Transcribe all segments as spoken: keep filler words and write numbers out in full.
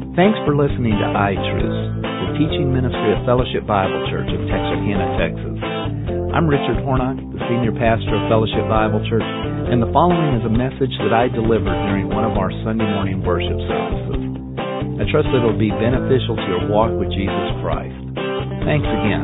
Thanks for listening to iTruths, the teaching ministry of Fellowship Bible Church of Texarkana, Texas. I'm Richard Hornock, the senior pastor of Fellowship Bible Church, and the following is a message that I delivered during one of our Sunday morning worship services. I trust that it will be beneficial to your walk with Jesus Christ. Thanks again.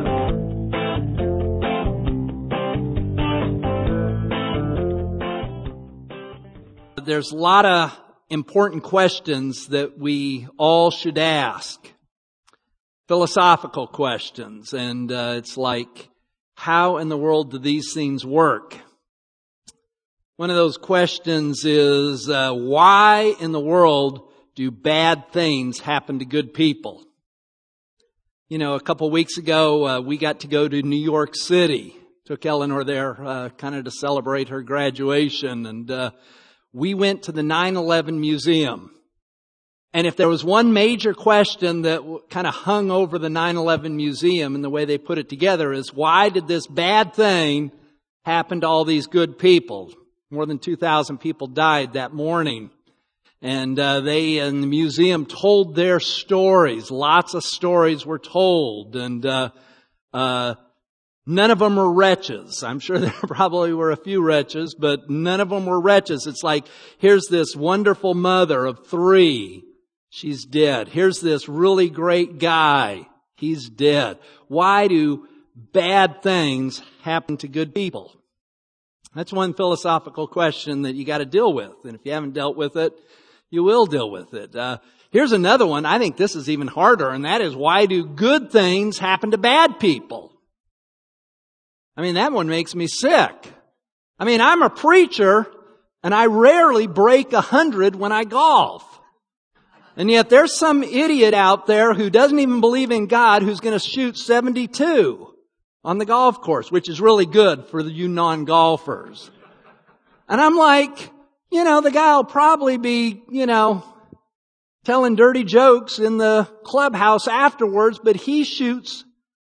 There's a lot of important questions that we all should ask. Philosophical questions. And uh, it's like, how in the world do these things work? One of those questions is, uh, why in the world do bad things happen to good people? You know, a couple weeks ago, uh, we got to go to New York City. Took Eleanor there uh, kind of to celebrate her graduation. And uh we went to the nine eleven Museum. And if there was one major question that kind of hung over the nine eleven Museum and the way they put it together is, why did this bad thing happen to all these good people? More than two thousand people died that morning. And uh, they in the museum told their stories. Lots of stories were told. And uh, uh none of them were wretches. I'm sure there probably were a few wretches, but none of them were wretches. It's like, here's this wonderful mother of three. She's dead. Here's this really great guy. He's dead. Why do bad things happen to good people? That's one philosophical question that you got to deal with. And if you haven't dealt with it, you will deal with it. Uh, here's another one. I think this is even harder, and that is, why do good things happen to bad people? I mean, that one makes me sick. I mean, I'm a preacher, and I rarely break a hundred when I golf. And yet there's some idiot out there who doesn't even believe in God who's going to shoot seventy-two on the golf course, which is really good for you non-golfers. And I'm like, you know, the guy will probably be, you know, telling dirty jokes in the clubhouse afterwards, but he shoots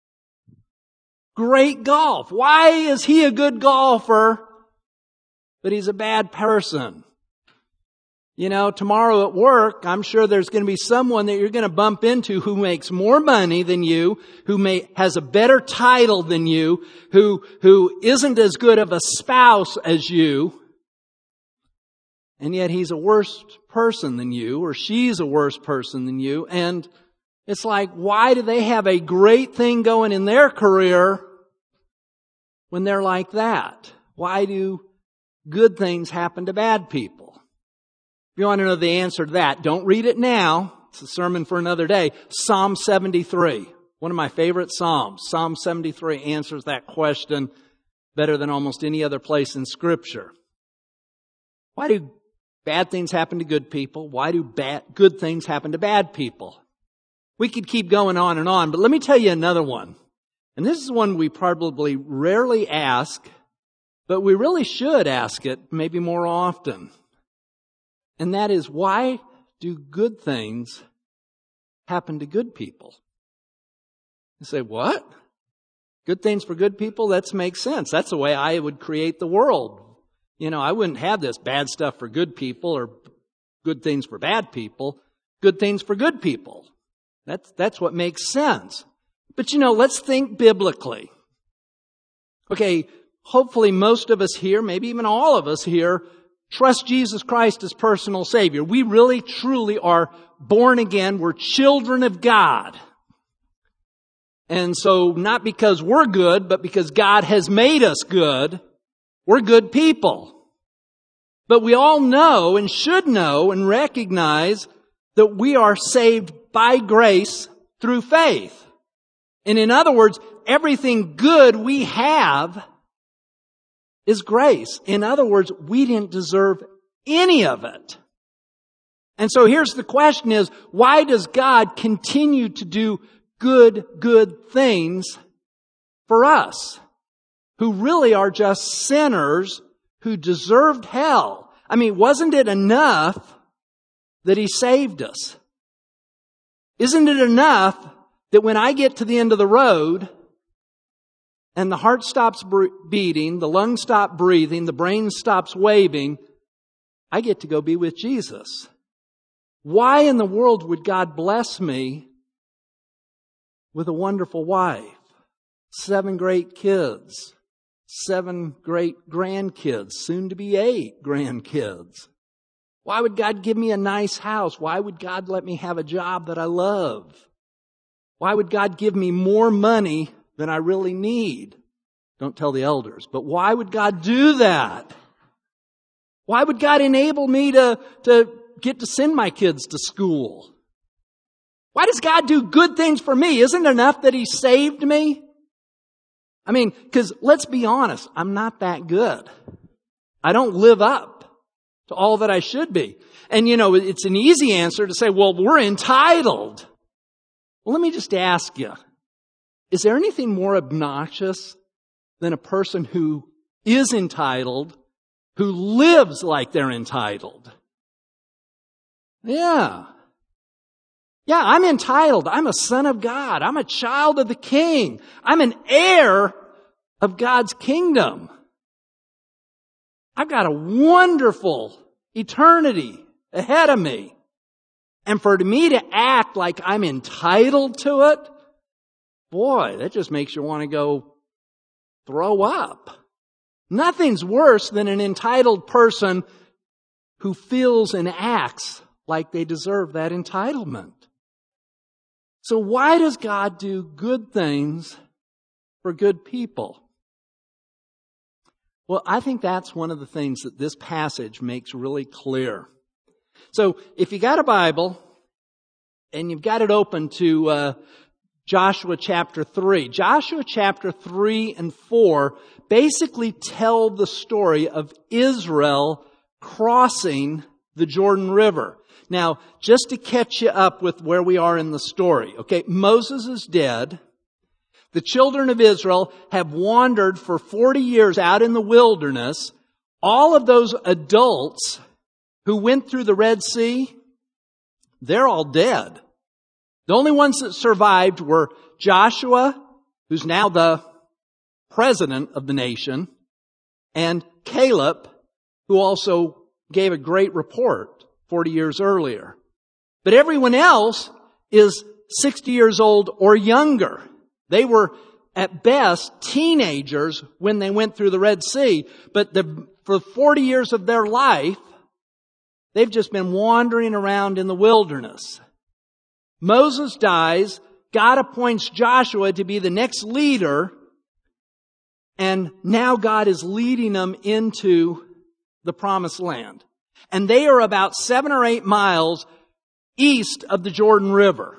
great golf. Why is he a good golfer, but he's a bad person? You know, tomorrow at work, I'm sure there's going to be someone that you're going to bump into who makes more money than you, who may, has a better title than you, who, who isn't as good of a spouse as you, and yet he's a worse person than you, or she's a worse person than you. And it's like, why do they have a great thing going in their career when they're like that? Why do good things happen to bad people? If you want to know the answer to that, don't read it now. It's a sermon for another day. Psalm seventy-three, one of my favorite Psalms. Psalm seventy-three answers that question better than almost any other place in Scripture. Why do bad things happen to good people? Why do bad, good things happen to bad people? We could keep going on and on, but let me tell you another one. And this is one we probably rarely ask, but we really should ask it maybe more often. And that is, why do good things happen to good people? You say, what? Good things for good people? That makes sense. That's the way I would create the world. You know, I wouldn't have this bad stuff for good people or good things for bad people. Good things for good people. That's, that's what makes sense. But you know, let's think biblically. Okay, hopefully most of us here, maybe even all of us here, trust Jesus Christ as personal Savior. We really, truly are born again. We're children of God. And so, not because we're good, but because God has made us good, we're good people. But we all know and should know and recognize that we are saved by grace through faith. And in other words, everything good we have is grace. In other words, we didn't deserve any of it. And so here's the question is, why does God continue to do good, good things for us, who really are just sinners who deserved hell? I mean, wasn't it enough that He saved us? Isn't it enough that when I get to the end of the road and the heart stops beating, the lungs stop breathing, the brain stops waving, I get to go be with Jesus? Why in the world would God bless me with a wonderful wife, seven great kids, seven great grandkids, soon to be eight grandkids? Why would God give me a nice house? Why would God let me have a job that I love? Why would God give me more money than I really need? Don't tell the elders, but why would God do that? Why would God enable me to, to get to send my kids to school? Why does God do good things for me? Isn't it enough that He saved me? I mean, because let's be honest, I'm not that good. I don't live up to all that I should be. And you know, it's an easy answer to say, well, we're entitled. Well, let me just ask you, is there anything more obnoxious than a person who is entitled, who lives like they're entitled? Yeah. Yeah, I'm entitled. I'm a son of God. I'm a child of the King. I'm an heir of God's kingdom. I've got a wonderful eternity ahead of me. And for me to act like I'm entitled to it, boy, that just makes you want to go throw up. Nothing's worse than an entitled person who feels and acts like they deserve that entitlement. So why does God do good things for good people? Well, I think that's one of the things that this passage makes really clear. So if you got a Bible and you've got it open to uh, Joshua chapter three, Joshua chapter three and four basically tell the story of Israel crossing the Jordan River. Now, just to catch you up with where we are in the story, okay, Moses is dead. The children of Israel have wandered for forty years out in the wilderness. All of those adults who went through the Red Sea, they're all dead. The only ones that survived were Joshua, who's now the president of the nation, and Caleb, who also gave a great report forty years earlier. But everyone else is sixty years old or younger. They were, at best, teenagers when they went through the Red Sea. But the, for forty years of their life, they've just been wandering around in the wilderness. Moses dies. God appoints Joshua to be the next leader. And now God is leading them into the Promised Land. And they are about seven or eight miles east of the Jordan River.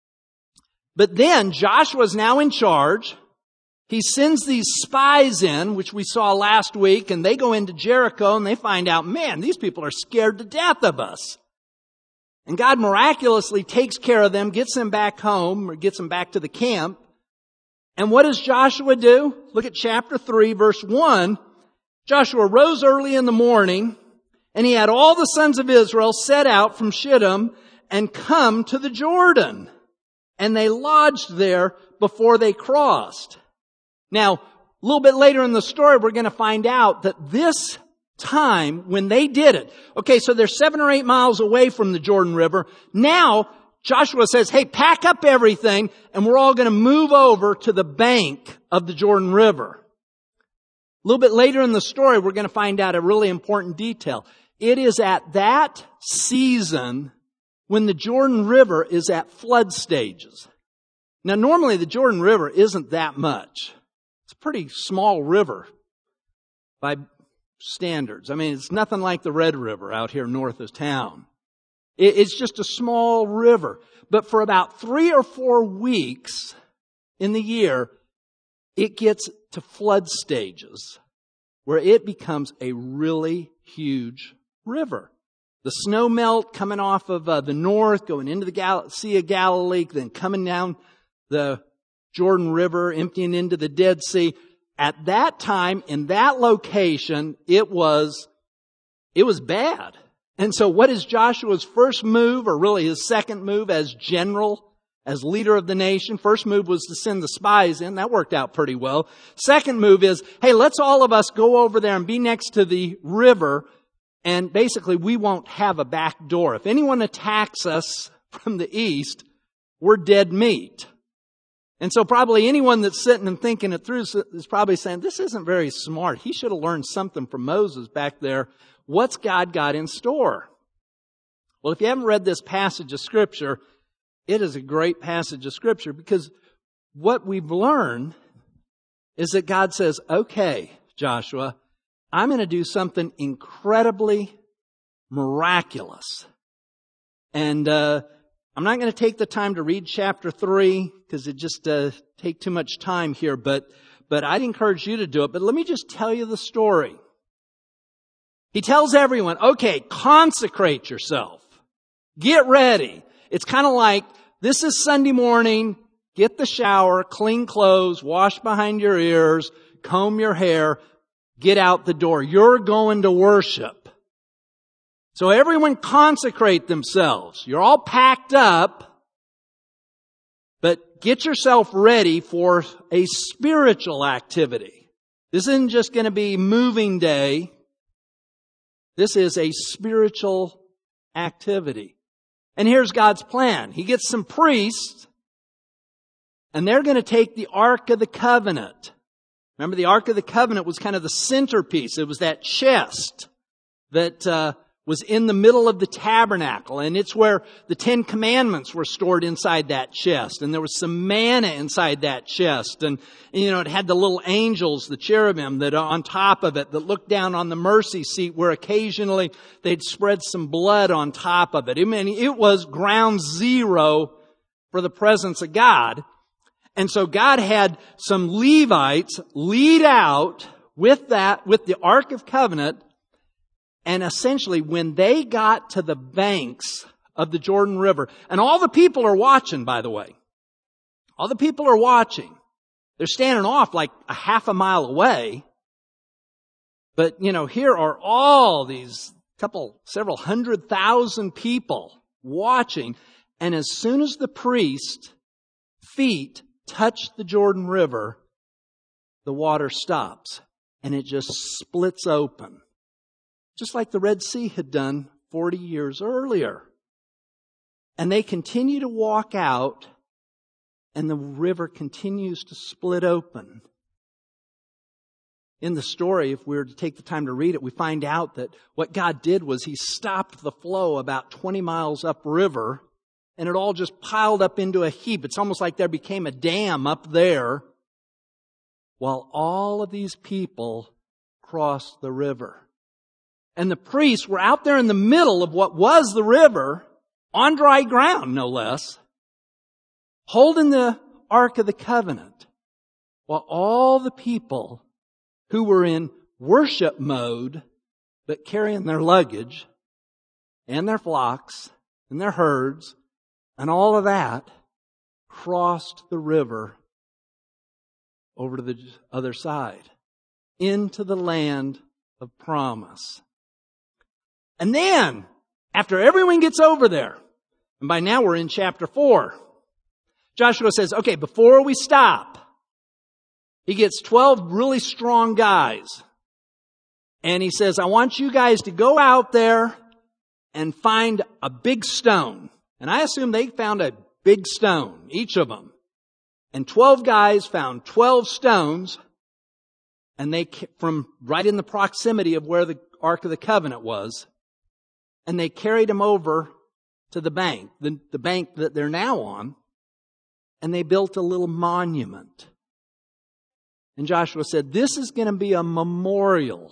But then Joshua is now in charge. He sends these spies in, which we saw last week, and they go into Jericho and they find out, man, these people are scared to death of us. And God miraculously takes care of them, gets them back home, or gets them back to the camp. And what does Joshua do? Look at chapter three, verse one. Joshua rose early in the morning, and he had all the sons of Israel set out from Shittim and come to the Jordan. And they lodged there before they crossed. Now, a little bit later in the story, we're going to find out that this time when they did it, okay, so they're seven or eight miles away from the Jordan River. Now, Joshua says, hey, pack up everything and we're all going to move over to the bank of the Jordan River. A little bit later in the story, we're going to find out a really important detail. It is at that season when the Jordan River is at flood stages. Now, normally the Jordan River isn't that much. It's a pretty small river by standards. I mean, it's nothing like the Red River out here north of town. It's just a small river. But for about three or four weeks in the year, it gets to flood stages where it becomes a really huge river. The snow melt coming off of uh, the north, going into the Gal- Sea of Galilee, then coming down the Jordan River, emptying into the Dead Sea. At that time, in that location, it was, it was bad. And so what is Joshua's first move, or really his second move as general, as leader of the nation? First move was to send the spies in. That worked out pretty well. Second move is, hey, let's all of us go over there and be next to the river And basically, we won't have a back door. If anyone attacks us from the east, we're dead meat. And so probably anyone that's sitting and thinking it through is probably saying, this isn't very smart. He should have learned something from Moses back there. What's God got in store? Well, if you haven't read this passage of Scripture, it is a great passage of Scripture, because what we've learned is that God says, okay, Joshua, I'm going to do something incredibly miraculous. And uh I'm not going to take the time to read chapter three because it just uh, take too much time here, but but I'd encourage you to do it. But let me just tell you the story. He tells everyone, okay, consecrate yourself. Get ready. It's kind of like, this is Sunday morning, get the shower, clean clothes, wash behind your ears, comb your hair, get out the door. You're going to worship. So everyone consecrate themselves. You're all packed up, but get yourself ready for a spiritual activity. This isn't just going to be moving day. This is a spiritual activity. And here's God's plan. He gets some priests, and they're going to take the Ark of the Covenant. Remember, the Ark of the Covenant was kind of the centerpiece. It was that chest that uh was in the middle of the tabernacle, and it's where the Ten Commandments were stored inside that chest, and there was some manna inside that chest, and, and you know, it had the little angels, the cherubim, that are on top of it, that looked down on the mercy seat, where occasionally they'd spread some blood on top of it. I mean, it was ground zero for the presence of God. And so God had some Levites lead out with that, with the Ark of Covenant. And essentially, when they got to the banks of the Jordan River, and all the people are watching, by the way. All the people are watching. They're standing off like a half a mile away. But, you know, here are all these couple, several hundred thousand people watching. And as soon as the priest's feet touch the Jordan River, the water stops and it just splits open. Just like the Red Sea had done forty years earlier. And they continue to walk out, and the river continues to split open. In the story, if we were to take the time to read it, we find out that what God did was He stopped the flow about twenty miles upriver, and it all just piled up into a heap. It's almost like there became a dam up there, while all of these people crossed the river. And the priests were out there in the middle of what was the river, on dry ground, no less, holding the Ark of the Covenant, while all the people who were in worship mode, but carrying their luggage and their flocks and their herds and all of that, crossed the river over to the other side, into the land of promise. And then, after everyone gets over there, and by now we're in chapter four, Joshua says, okay, before we stop, he gets twelve really strong guys. And he says, I want you guys to go out there and find a big stone. And I assume they found a big stone, each of them. And twelve guys found twelve stones, and they, from right in the proximity of where the Ark of the Covenant was, and they carried them over to the bank, the, the bank that they're now on, and they built a little monument. And Joshua said, this is going to be a memorial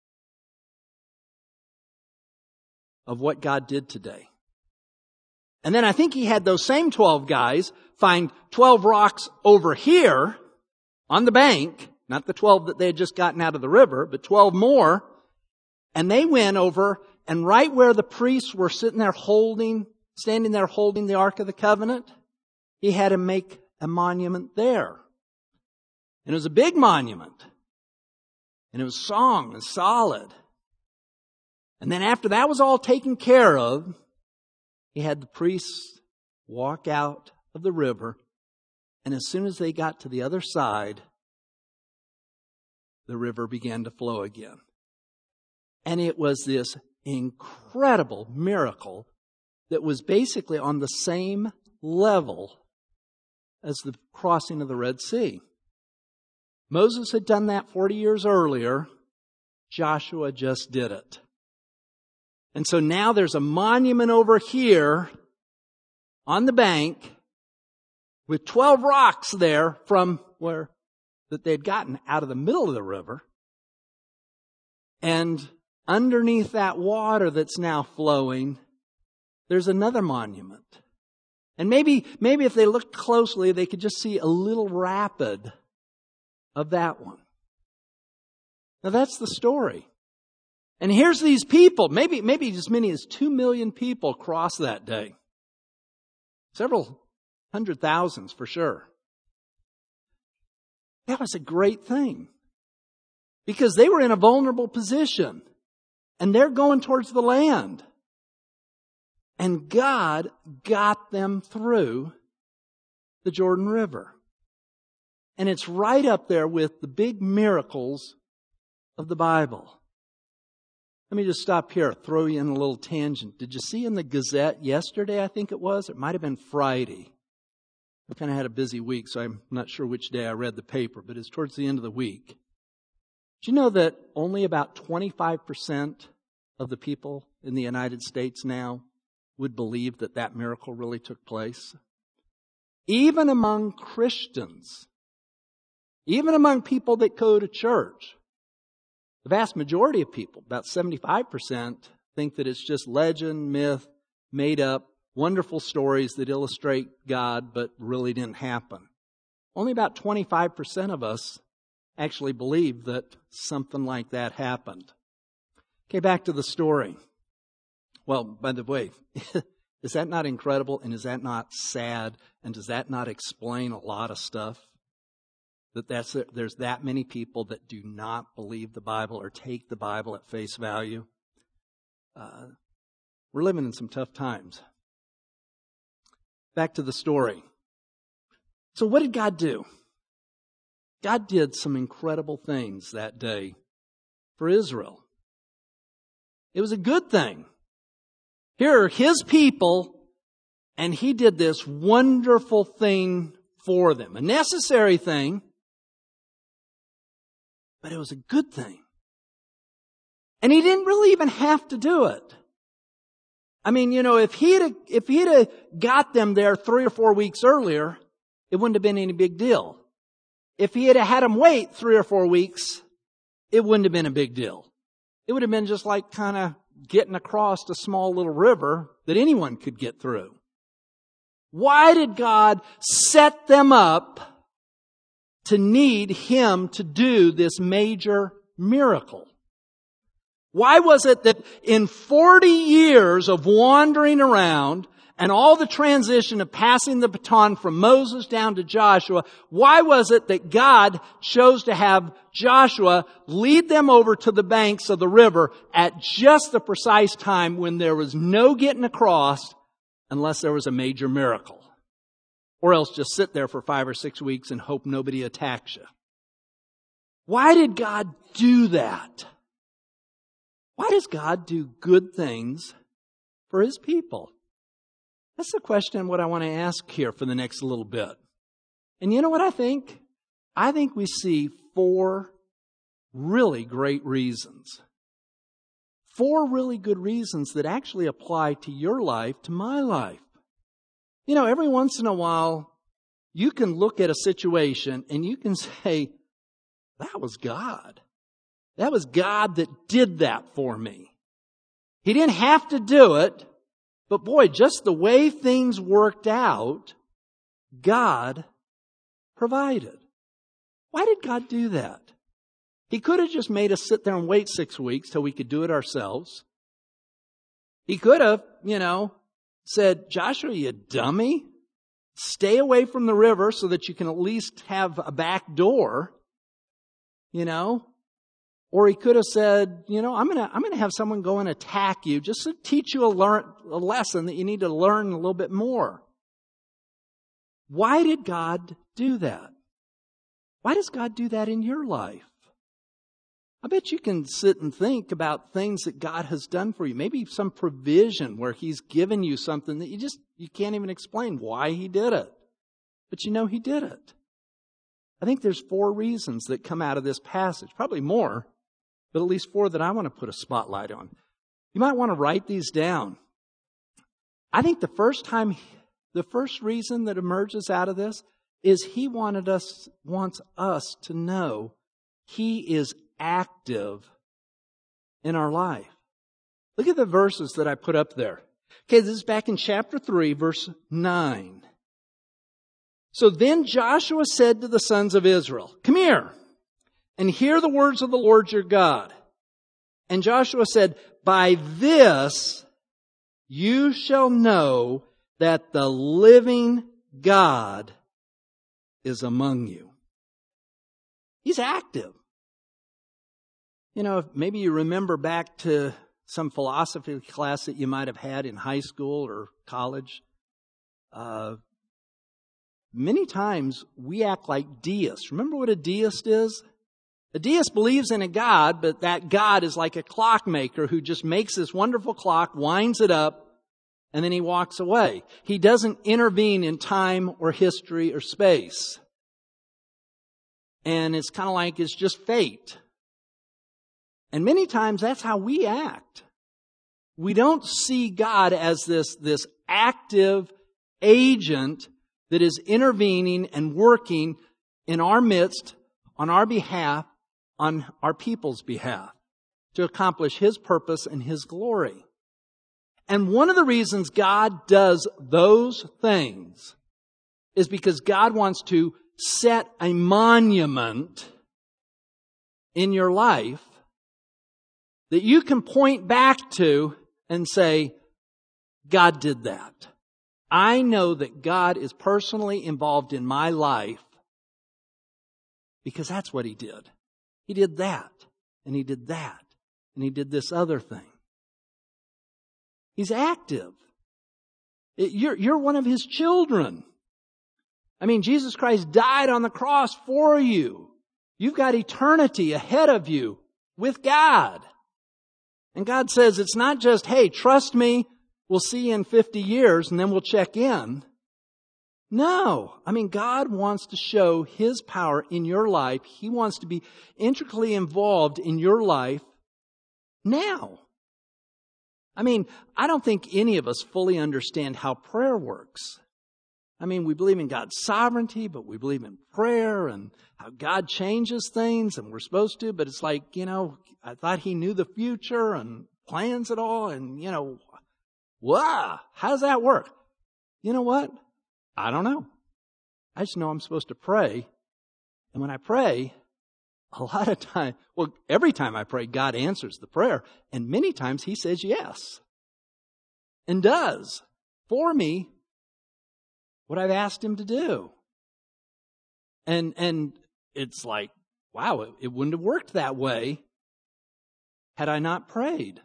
of what God did today. And then I think he had those same twelve guys find twelve rocks over here on the bank, not the twelve that they had just gotten out of the river, but twelve more. And they went over, and right where the priests were sitting there holding, standing there holding the Ark of the Covenant, he had him make a monument there. And it was a big monument. And it was strong and solid. And then after that was all taken care of, he had the priests walk out of the river. And as soon as they got to the other side, the river began to flow again. And it was this incredible miracle that was basically on the same level as the crossing of the Red Sea. Moses had done that forty years earlier. Joshua just did it. And so now there's a monument over here on the bank with twelve rocks there from where that they'd gotten out of the middle of the river. And underneath that water that's now flowing, there's another monument. And maybe, maybe if they looked closely, they could just see a little rapid of that one. Now that's the story. And here's these people, maybe, maybe as many as two million people crossed that day. Several hundred thousands for sure. That was a great thing. Because they were in a vulnerable position. And they're going towards the land. And God got them through the Jordan River. And it's right up there with the big miracles of the Bible. Let me just stop here, throw you in a little tangent. Did you see in the Gazette yesterday, I think it was? It might have been Friday. I kind of had a busy week, so I'm not sure which day I read the paper, but it's towards the end of the week. Do you know that only about twenty-five percent of the people in the United States now would believe that that miracle really took place? Even among Christians, even among people that go to church, the vast majority of people, about seventy-five percent, think that it's just legend, myth, made up, wonderful stories that illustrate God but really didn't happen. Only about twenty-five percent of us actually believe that something like that happened. Okay, back to the story. Well, by the way, is that not incredible? And is that not sad? And does that not explain a lot of stuff? That that's, there's that many people that do not believe the Bible or take the Bible at face value? Uh, we're living in some tough times. Back to the story. So what did God do? God did some incredible things that day for Israel. It was a good thing. Here are His people, and He did this wonderful thing for them. A necessary thing, but it was a good thing. And He didn't really even have to do it. I mean, you know, if He'd if He'd have got them there three or four weeks earlier, it wouldn't have been any big deal. If He had had them wait three or four weeks, it wouldn't have been a big deal. It would have been just like kind of getting across a small little river that anyone could get through. Why did God set them up to need Him to do this major miracle? Why was it that in forty years of wandering around and all the transition of passing the baton from Moses down to Joshua, why was it that God chose to have Joshua lead them over to the banks of the river at just the precise time when there was no getting across unless there was a major miracle? Or else just sit there for five or six weeks and hope nobody attacks you. Why did God do that? Why does God do good things for His people? That's the question what I want to ask here for the next little bit. And you know what I think? I think we see four really great reasons. Four really good reasons that actually apply to your life, to my life. You know, every once in a while, you can look at a situation and you can say, that was God. That was God that did that for me. He didn't have to do it. But boy, just the way things worked out, God provided. Why did God do that? He could have just made us sit there and wait six weeks till we could do it ourselves. He could have, you know, said, Joshua, you dummy, stay away from the river so that you can at least have a back door, you know. Or He could have said, you know, I'm going to I'm going to have someone go and attack you just to teach you a, learn, a lesson that you need to learn a little bit more. Why did God do that? Why does God do that in your life? I bet you can sit and think about things that God has done for you. Maybe some provision where He's given you something that you just, you can't even explain why He did it. But you know He did it. I think there's four reasons that come out of this passage. Probably more, but at least four that I want to put a spotlight on. You might want to write these down. I think the first time, the first reason that emerges out of this is He wanted us, wants us to know He is active in our life. Look at the verses that I put up there. Okay, this is back in chapter three, verse nine. So then Joshua said to the sons of Israel, "Come here and hear the words of the Lord your God." And Joshua said, "By this you shall know that the living God is among you." He's active. You know, maybe you remember back to some philosophy class that you might have had in high school or college. Uh, many times we act like deists. Remember what a deist is? A deist believes in a God, but that God is like a clockmaker who just makes this wonderful clock, winds it up, and then he walks away. He doesn't intervene in time or history or space. And it's kind of like it's just fate. And many times that's how we act. We don't see God as this, this active agent that is intervening and working in our midst, on our behalf, on our people's behalf, to accomplish His purpose and His glory. And one of the reasons God does those things is because God wants to set a monument in your life that you can point back to and say, God did that. I know that God is personally involved in my life because that's what He did. He did that, and He did that, and He did this other thing. He's active. You're, you're one of His children. I mean, Jesus Christ died on the cross for you. You've got eternity ahead of you with God. And God says it's not just, hey, trust me, we'll see you in fifty years and then we'll check in. No. I mean, God wants to show His power in your life. He wants to be intricately involved in your life now. I mean, I don't think any of us fully understand how prayer works. I mean, we believe in God's sovereignty, but we believe in prayer and how God changes things and we're supposed to, but it's like, you know, I thought He knew the future and plans it all and, you know, wow, how does that work? You know what? I don't know. I just know I'm supposed to pray. And when I pray, a lot of time, well, every time I pray, God answers the prayer. And many times He says yes. And does for me what I've asked Him to do. And, and it's like, wow, it, it wouldn't have worked that way had I not prayed.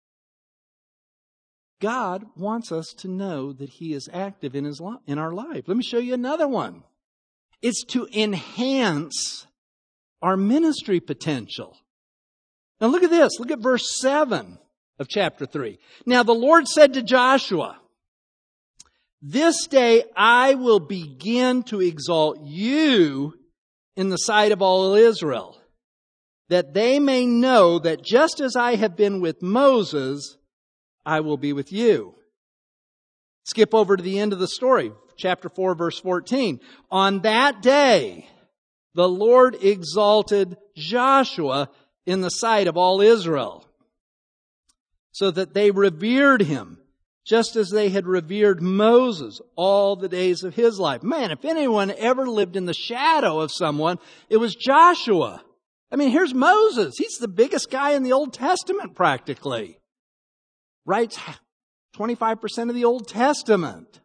God wants us to know that He is active in His li- in our life. Let me show you another one. It's to enhance our ministry potential. Now look at this. Look at verse seven of chapter three. Now the Lord said to Joshua, "This day I will begin to exalt you in the sight of all Israel, that they may know that just as I have been with Moses, I will be with you." Skip over to the end of the story, chapter four, verse fourteen. On that day, the Lord exalted Joshua in the sight of all Israel, so that they revered him, just as they had revered Moses all the days of his life. Man, if anyone ever lived in the shadow of someone, it was Joshua. I mean, here's Moses. He's the biggest guy in the Old Testament practically. Writes twenty-five percent of the Old Testament.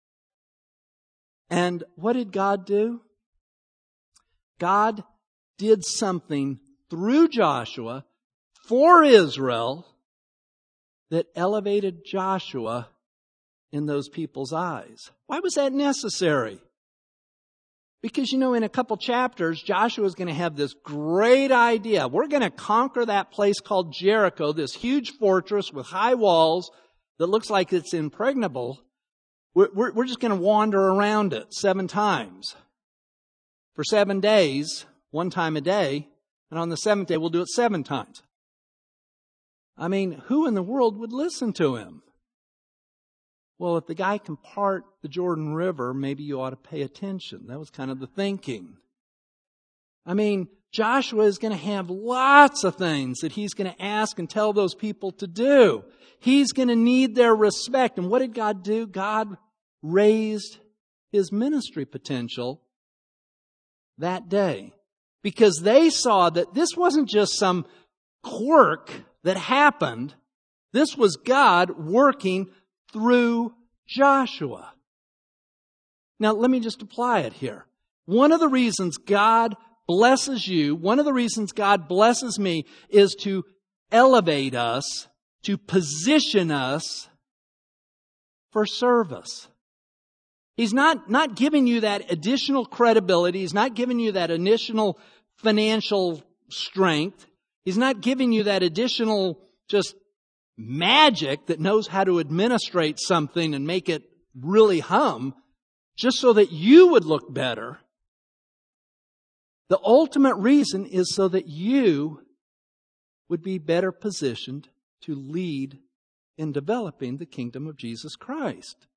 And what did God do? God did something through Joshua for Israel that elevated Joshua in those people's eyes. Why was that necessary? Because, you know, in a couple chapters, Joshua is going to have this great idea. We're going to conquer that place called Jericho, this huge fortress with high walls that looks like it's impregnable. We're, we're, we're just going to wander around it seven times for seven days, one time a day. And on the seventh day, we'll do it seven times. I mean, who in the world would listen to him? Well, if the guy can part the Jordan River, maybe you ought to pay attention. That was kind of the thinking. I mean, Joshua is going to have lots of things that he's going to ask and tell those people to do. He's going to need their respect. And what did God do? God raised his ministry potential that day. Because they saw that this wasn't just some quirk that happened. This was God working through Joshua. Now, let me just apply it here. One of the reasons God blesses you, one of the reasons God blesses me is to elevate us, to position us for service. He's not, not giving you that additional credibility. He's not giving you that additional financial strength. He's not giving you that additional just magic that knows how to administrate something and make it really hum just so that you would look better. The ultimate reason is so that you would be better positioned to lead in developing the kingdom of Jesus Christ.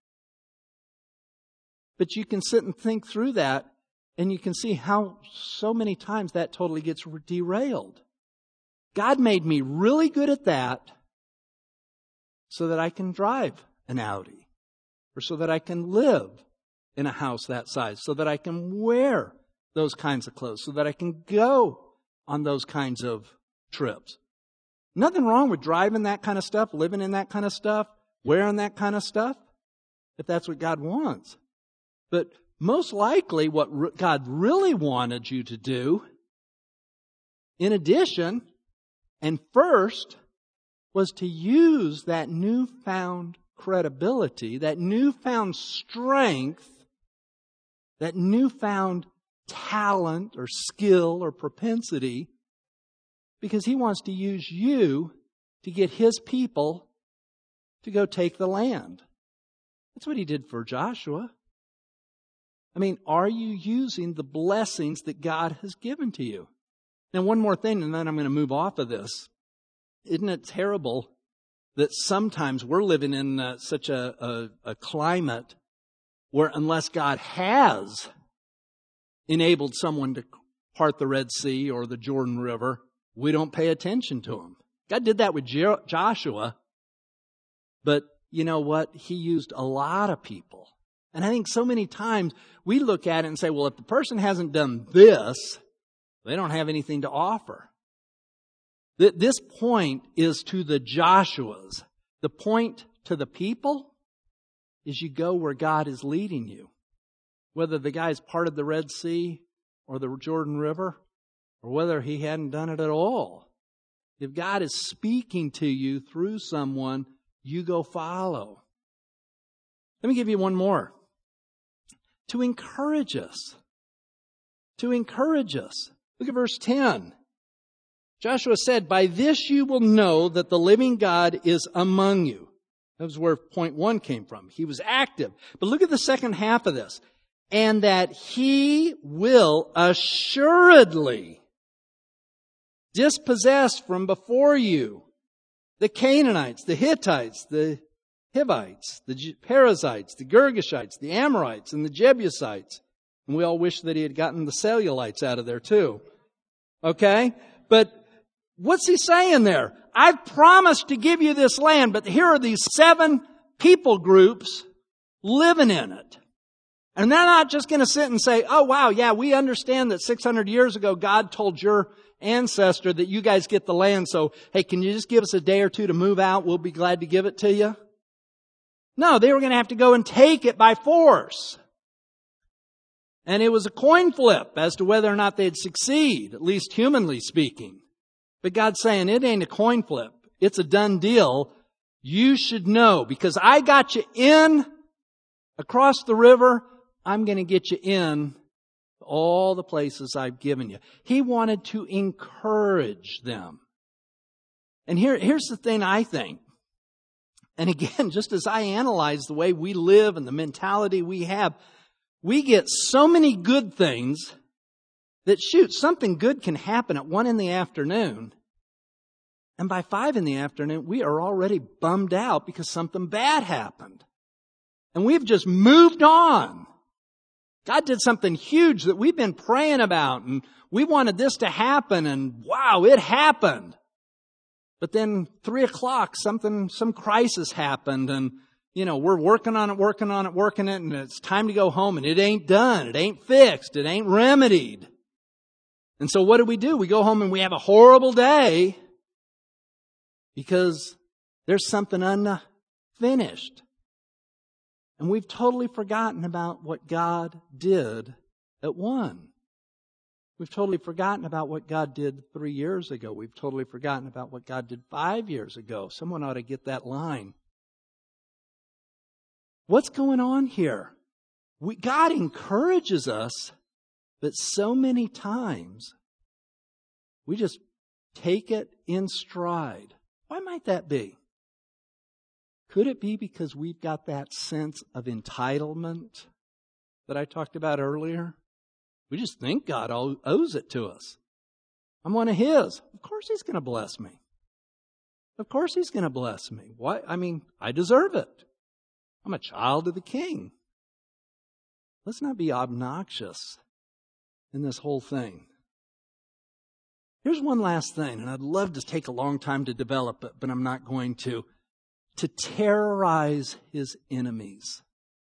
But you can sit and think through that, and you can see how so many times that totally gets derailed. God made me really good at that so that I can drive an Audi, or so that I can live in a house that size, so that I can wear those kinds of clothes, so that I can go on those kinds of trips. Nothing wrong with driving that kind of stuff, living in that kind of stuff, wearing that kind of stuff, if that's what God wants. But most likely what God really wanted you to do, in addition and first, was to use that newfound credibility, that newfound strength, that newfound talent or skill or propensity, because He wants to use you to get His people to go take the land. That's what He did for Joshua. I mean, are you using the blessings that God has given to you? Now, one more thing, and then I'm going to move off of this. Isn't it terrible that sometimes we're living in uh, such a, a, a climate where unless God has enabled someone to part the Red Sea or the Jordan River, we don't pay attention to Him. God did that with Jo- Joshua, but you know what? He used a lot of people. And I think so many times we look at it and say, well, if the person hasn't done this, they don't have anything to offer. This point is to the Joshuas. The point to the people is you go where God is leading you. Whether the guy's parted the Red Sea or the Jordan River, or whether he hadn't done it at all. If God is speaking to you through someone, you go follow. Let me give you one more. To encourage us. To encourage us. Look at verse ten. Joshua said, by this you will know that the living God is among you. That was where point one came from. He was active. But look at the second half of this. And that He will assuredly dispossess from before you the Canaanites, the Hittites, the Hivites, the Perizzites, the Girgashites, the Amorites, and the Jebusites. And we all wish that He had gotten the Cellulites out of there too. Okay? But what's He saying there? I've promised to give you this land, but here are these seven people groups living in it. And they're not just going to sit and say, oh, wow, yeah, we understand that six hundred years ago God told your ancestor that you guys get the land, so, hey, can you just give us a day or two to move out? We'll be glad to give it to you. No, they were going to have to go and take it by force. And it was a coin flip as to whether or not they'd succeed, at least humanly speaking. But God's saying, it ain't a coin flip. It's a done deal. You should know, because I got you in across the river, I'm going to get you in all the places I've given you. He wanted to encourage them. And here, here's the thing I think. And again, just as I analyze the way we live and the mentality we have, we get so many good things that, shoot, something good can happen at one in the afternoon. And by five in the afternoon, we are already bummed out because something bad happened. And we've just moved on. God did something huge that we've been praying about, and we wanted this to happen, and wow, it happened. But then three o'clock, something, some crisis happened, and you know, we're working on it, working on it, working it, and it's time to go home, and it ain't done. It ain't fixed. It ain't remedied. And so what do we do? We go home and we have a horrible day because there's something unfinished. And we've totally forgotten about what God did at one. We've totally forgotten about what God did three years ago. We've totally forgotten about what God did five years ago. Someone ought to get that line. What's going on here? We, God encourages us, but so many times we just take it in stride. Why might that be? Could it be because we've got that sense of entitlement that I talked about earlier? We just think God owes it to us. I'm one of His. Of course He's going to bless me. Of course He's going to bless me. Why? I mean, I deserve it. I'm a child of the King. Let's not be obnoxious in this whole thing. Here's one last thing, and I'd love to take a long time to develop it, but I'm not going to. To terrorize His enemies.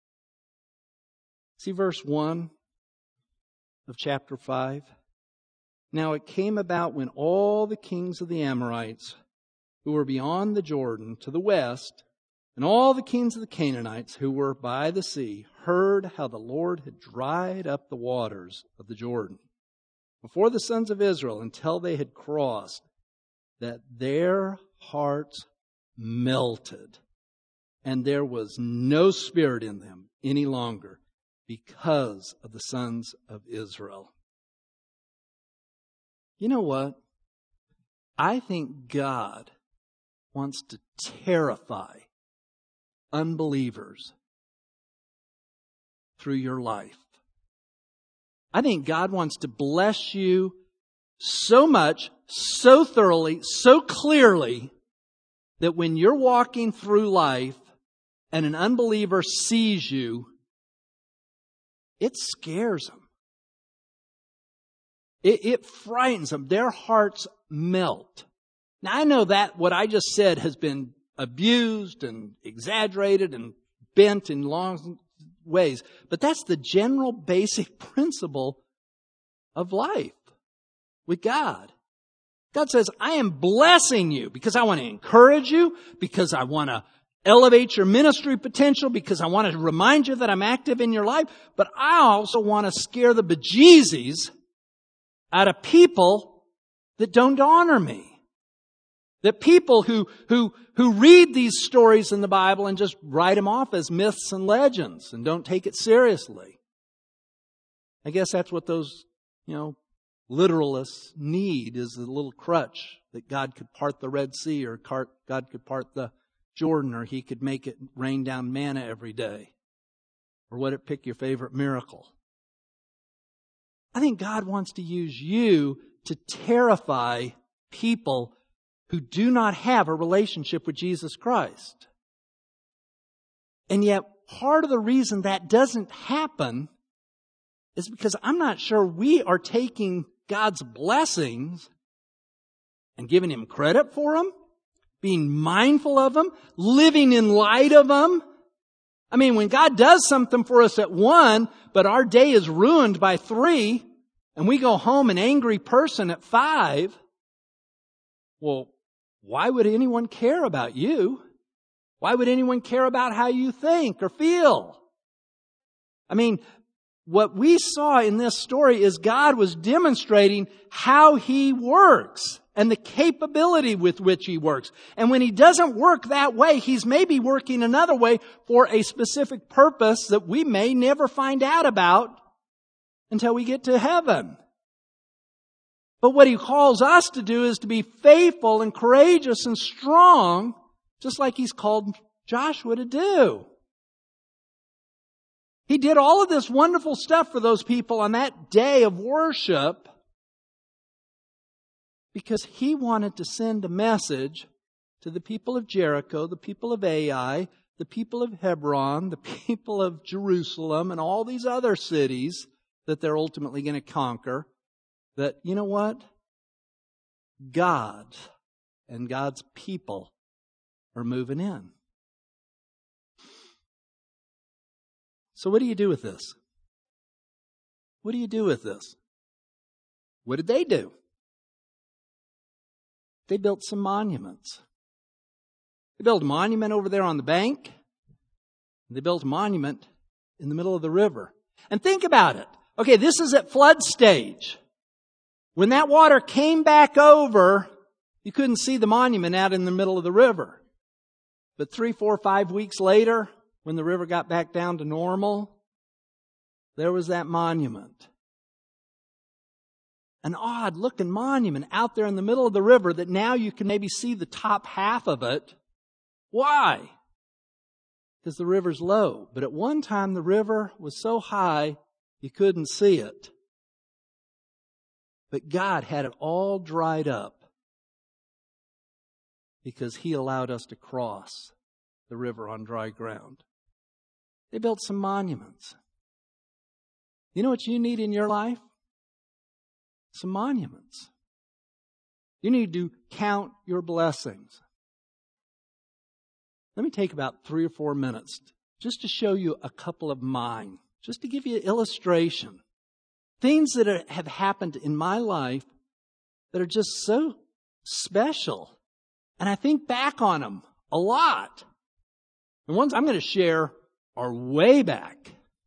See verse one of chapter five. Now it came about when all the kings of the Amorites who were beyond the Jordan to the west, and all the kings of the Canaanites who were by the sea, heard how the Lord had dried up the waters of the Jordan before the sons of Israel until they had crossed, that their hearts melted, and there was no spirit in them any longer because of the sons of Israel. You know what? I think God wants to terrify unbelievers through your life. I think God wants to bless you so much, so thoroughly, so clearly, that when you're walking through life and an unbeliever sees you, it scares them. It, it frightens them. Their hearts melt. Now, I know that what I just said has been abused and exaggerated and bent in long ways, but that's the general basic principle of life with God. God says, I am blessing you because I want to encourage you, because I want to elevate your ministry potential, because I want to remind you that I'm active in your life, but I also want to scare the bejesus out of people that don't honor me. That people who, who, who read these stories in the Bible and just write them off as myths and legends and don't take it seriously. I guess that's what those, you know, literalists need, is a little crutch that God could part the Red Sea, or God could part the Jordan, or He could make it rain down manna every day. Or what it pick your favorite miracle. I think God wants to use you to terrify people who do not have a relationship with Jesus Christ. And yet, part of the reason that doesn't happen is because I'm not sure we are taking God's blessings and giving Him credit for them, being mindful of them, living in light of them. I mean, when God does something for us at one, but our day is ruined by three, and we go home an angry person at five, well, why would anyone care about you? Why would anyone care about how you think or feel? I mean, what we saw in this story is God was demonstrating how He works and the capability with which He works. And when He doesn't work that way, He's maybe working another way for a specific purpose that we may never find out about. until we get to heaven. But what He calls us to do is to be faithful and courageous and strong, just like He's called Joshua to do. He did all of this wonderful stuff for those people on that day of worship because He wanted to send a message to the people of Jericho, the people of Ai, the people of Hebron, the people of Jerusalem, and all these other cities that they're ultimately going to conquer, that, you know what? God and God's people are moving in. So what do you do with this? What do you do with this? What did they do? They built some monuments. They built a monument over there on the bank. They built a monument in the middle of the river. And think about it. Okay, this is at flood stage. When that water came back over, you couldn't see the monument out in the middle of the river. But three, four, five weeks later, when the river got back down to normal, there was that monument. An odd looking monument out there in the middle of the river that now you can maybe see the top half of it. Why? Because the river's low. But at one time the river was so high you couldn't see it. But God had it all dried up because He allowed us to cross the river on dry ground. They built some monuments. You know what you need in your life? Some monuments. You need to count your blessings. Let me take about three or four minutes just to show you a couple of mine, just to give you an illustration. Things that are, have happened in my life that are just so special. And I think back on them a lot. The ones I'm going to share are way back.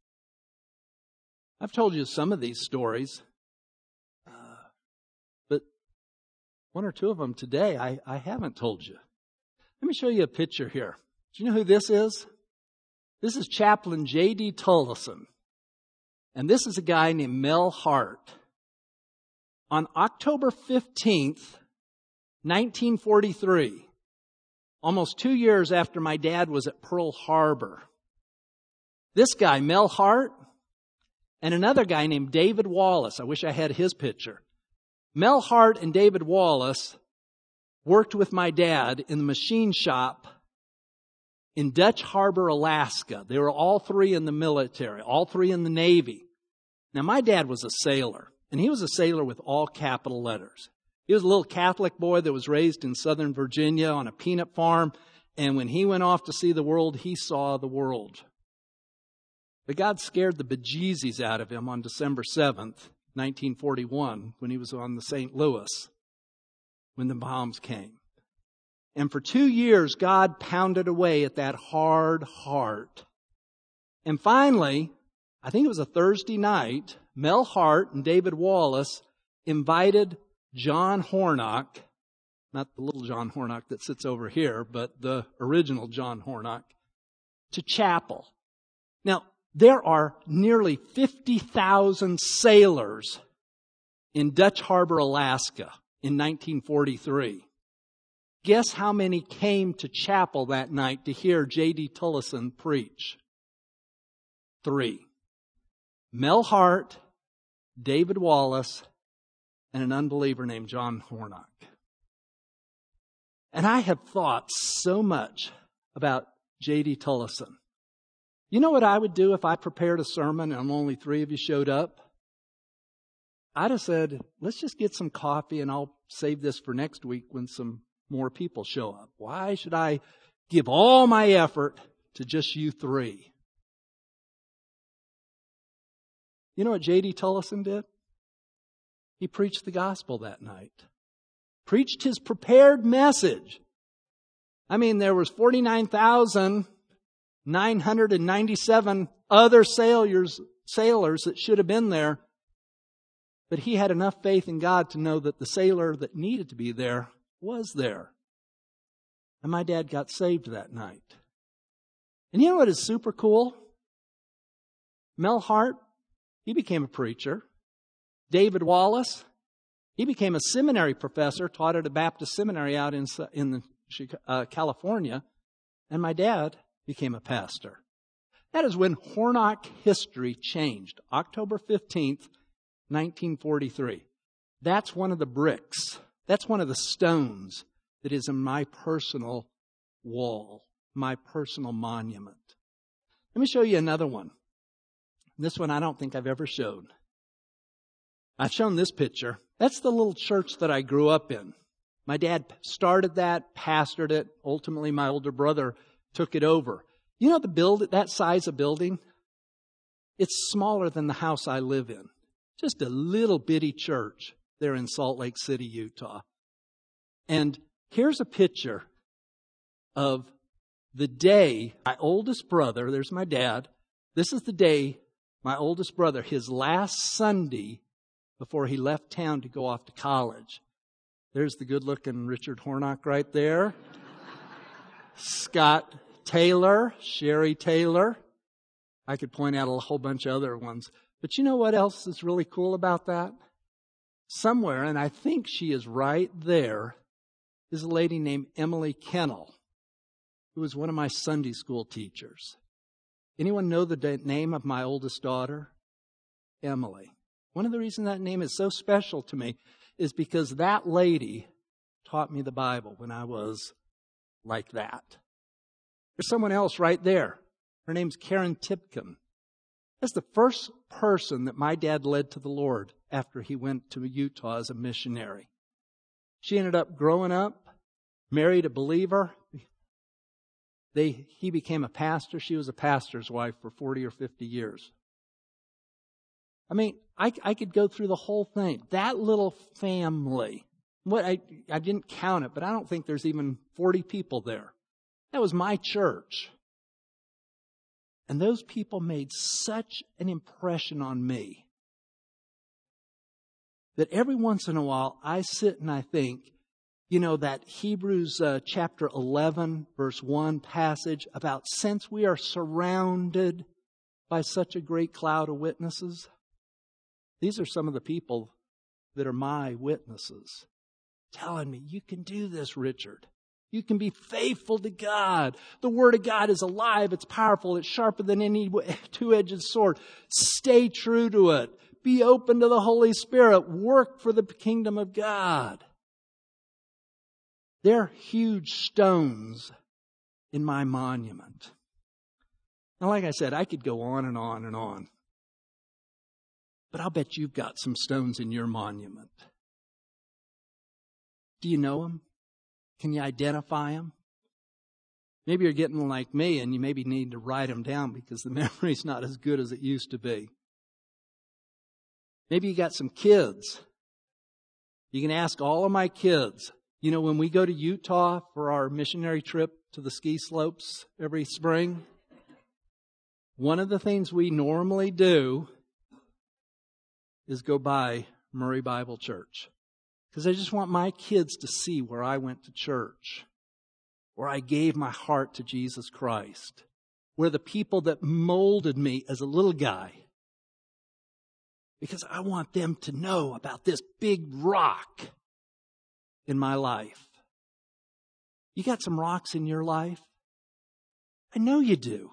I've told you some of these stories. Uh, but one or two of them today I, I haven't told you. Let me show you a picture here. Do you know who this is? This is Chaplain J D Tullison. And this is a guy named Mel Hart. On October fifteenth, nineteen forty-three, almost two years after my dad was at Pearl Harbor, this guy, Mel Hart, and another guy named David Wallace, I wish I had his picture. Mel Hart and David Wallace worked with my dad in the machine shop in Dutch Harbor, Alaska. They were all three in the military, all three in the Navy. Now, my dad was a sailor, and he was a sailor with all capital letters. He was a little Catholic boy that was raised in Southern Virginia on a peanut farm, and when he went off to see the world, he saw the world. But God scared the bejesus out of him on December seventh, nineteen forty-one, when he was on the Saint Louis, when the bombs came. And for two years, God pounded away at that hard heart. And finally, I think it was a Thursday night, Mel Hart and David Wallace invited John Hornock, not the little John Hornock that sits over here, but the original John Hornock, to chapel. Now, there are nearly fifty thousand sailors in Dutch Harbor, Alaska in nineteen forty-three. Guess how many came to chapel that night to hear J D Tullison preach? Three. Mel Hart, David Wallace, and an unbeliever named John Hornock. And I have thought so much about J D Tullison. You know what I would do if I prepared a sermon and only three of you showed up? I'd have said, let's just get some coffee and I'll save this for next week when some more people show up. Why should I give all my effort to just you three? You know what J D Tullison did? He preached the gospel that night. Preached his prepared message. I mean, there was forty-nine thousand nine hundred ninety-seven other sailors, sailors that should have been there. But he had enough faith in God to know that the sailor that needed to be there was there. And my dad got saved that night. And you know what is super cool? Mel Hart he became a preacher. David Wallace, he became a seminary professor, taught at a Baptist seminary out in, in uh, California. And my dad became a pastor. That is when Hornock history changed. October fifteenth, nineteen forty-three. That's one of the bricks. That's one of the stones that is in my personal wall, my personal monument. Let me show you another one. This one I don't think I've ever showed. I've shown this picture. That's the little church that I grew up in. My dad started that, pastored it. Ultimately, my older brother took it over. You know the build, that size of building? It's smaller than the house I live in. Just a little bitty church there in Salt Lake City, Utah. And here's a picture of the day my oldest brother, there's my dad. This is the day my oldest brother, his last Sunday before he left town to go off to college. There's the good-looking Richard Hornock right there. Scott Taylor, Sherry Taylor. I could point out a whole bunch of other ones. But you know what else is really cool about that? Somewhere, and I think she is right there, is a lady named Emily Kennel, who was one of my Sunday school teachers. Anyone know the name of my oldest daughter? Emily. One of the reasons that name is so special to me is because that lady taught me the Bible when I was like that. There's someone else right there. Her name's Karen Tipkin. That's the first person that my dad led to the Lord after he went to Utah as a missionary. She ended up growing up, married a believer. They, he became a pastor. She was a pastor's wife for forty or fifty years. I mean, I, I could go through the whole thing. That little family, what I, I didn't count it, but I don't think there's even forty people there. That was my church. And those people made such an impression on me that every once in a while I sit and I think, you know, that Hebrews uh, chapter eleven, verse one passage about since we are surrounded by such a great cloud of witnesses. These are some of the people that are my witnesses telling me, you can do this, Richard. You can be faithful to God. The Word of God is alive. It's powerful. It's sharper than any two-edged sword. Stay true to it. Be open to the Holy Spirit. Work for the kingdom of God. They're huge stones in my monument. Now, like I said, I could go on and on and on. But I'll bet you've got some stones in your monument. Do you know them? Can you identify them? Maybe you're getting like me and you maybe need to write them down because the memory's not as good as it used to be. Maybe you got some kids. You can ask all of my kids. You know, when we go to Utah for our missionary trip to the ski slopes every spring, one of the things we normally do is go by Murray Bible Church. Because I just want my kids to see where I went to church, where I gave my heart to Jesus Christ, where the people that molded me as a little guy. Because I want them to know about this big rock in my life. You got some rocks in your life? I know you do.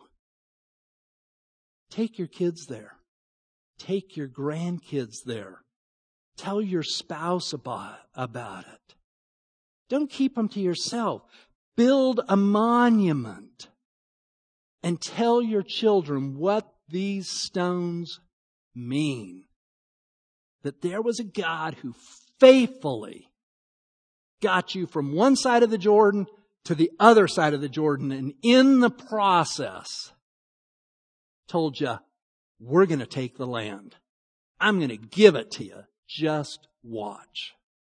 Take your kids there. Take your grandkids there. Tell your spouse about, about it. Don't keep them to yourself. Build a monument and tell your children what these stones mean. That there was a God who faithfully got you from one side of the Jordan to the other side of the Jordan, and in the process told you, we're going to take the land. I'm going to give it to you. Just watch.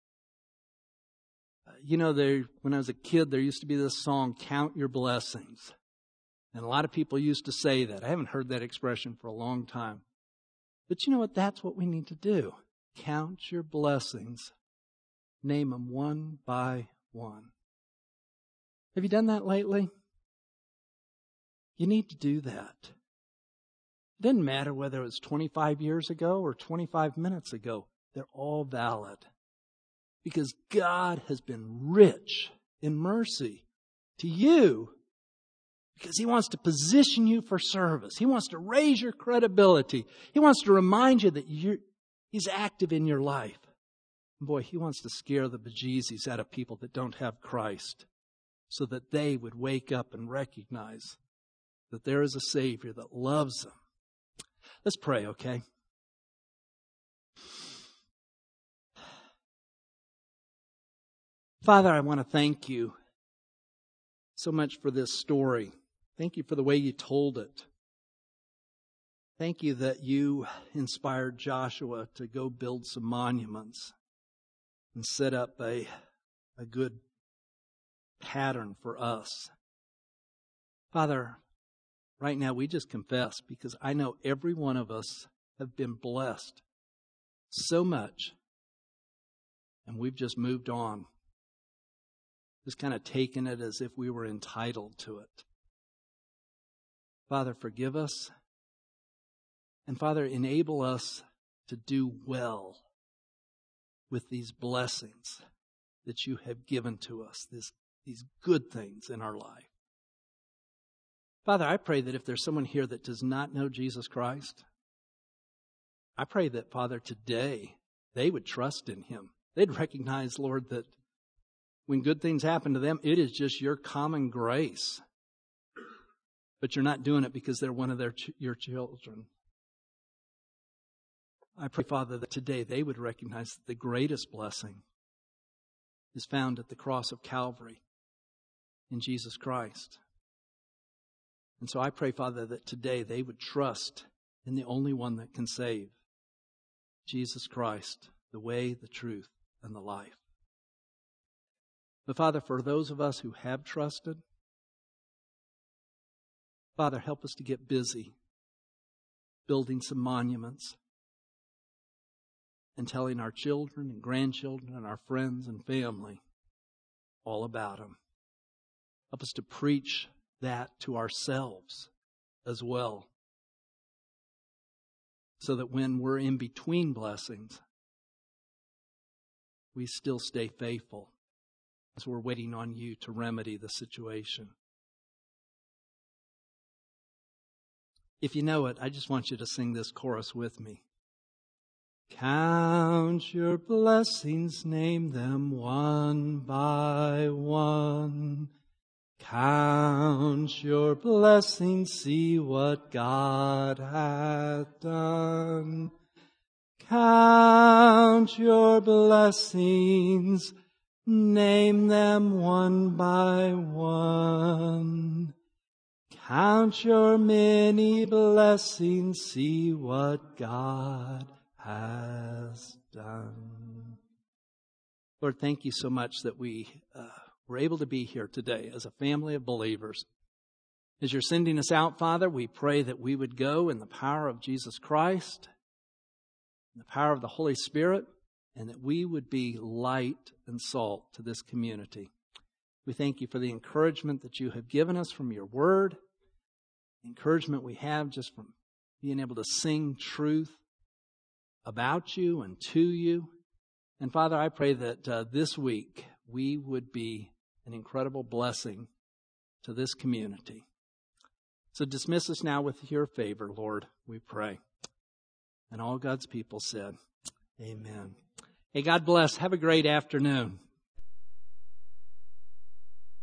You know, there, when I was a kid, there used to be this song, Count Your Blessings. And a lot of people used to say that. I haven't heard that expression for a long time. But you know what? That's what we need to do. Count your blessings. Name them one by one. Have you done that lately? You need to do that. It doesn't matter whether it was twenty-five years ago or twenty-five minutes ago. They're all valid. Because God has been rich in mercy to you. Because He wants to position you for service. He wants to raise your credibility. He wants to remind you that you're, He's active in your life. And boy, He wants to scare the bejesus out of people that don't have Christ, so that they would wake up and recognize that there is a Savior that loves them. Let's pray, okay? Father, I want to thank You so much for this story. Thank You for the way You told it. Thank You that You inspired Joshua to go build some monuments and set up a, a good pattern for us. Father, right now we just confess, because I know every one of us have been blessed so much, and we've just moved on. Just kind of taken it as if we were entitled to it. Father, forgive us. And Father, enable us to do well with these blessings that You have given to us, this, these good things in our life. Father, I pray that if there's someone here that does not know Jesus Christ, I pray that, Father, today they would trust in Him. They'd recognize, Lord, that when good things happen to them, it is just Your common grace. But You're not doing it because they're one of their ch- Your children. I pray, Father, that today they would recognize that the greatest blessing is found at the cross of Calvary in Jesus Christ. And so I pray, Father, that today they would trust in the only one that can save, Jesus Christ, the way, the truth, and the life. But Father, for those of us who have trusted, Father, help us to get busy building some monuments and telling our children and grandchildren and our friends and family all about Him. Help us to preach that to ourselves as well, so that when we're in between blessings, we still stay faithful as we're waiting on You to remedy the situation. If you know it, I just want you to sing this chorus with me. Count Your blessings, name them one by one. Count Your blessings, see what God hath done. Count Your blessings, name them one by one. Count Your many blessings, see what God has done. Lord, thank You so much that we uh, were able to be here today as a family of believers. As You're sending us out, Father, we pray that we would go in the power of Jesus Christ, in the power of the Holy Spirit, and that we would be light and salt to this community. We thank You for the encouragement that You have given us from Your word, the encouragement we have just from being able to sing truth about You and to You. And Father, I pray that uh, this week we would be an incredible blessing to this community. So dismiss us now with Your favor, Lord, we pray. And all God's people said, amen. Hey, God bless. Have a great afternoon.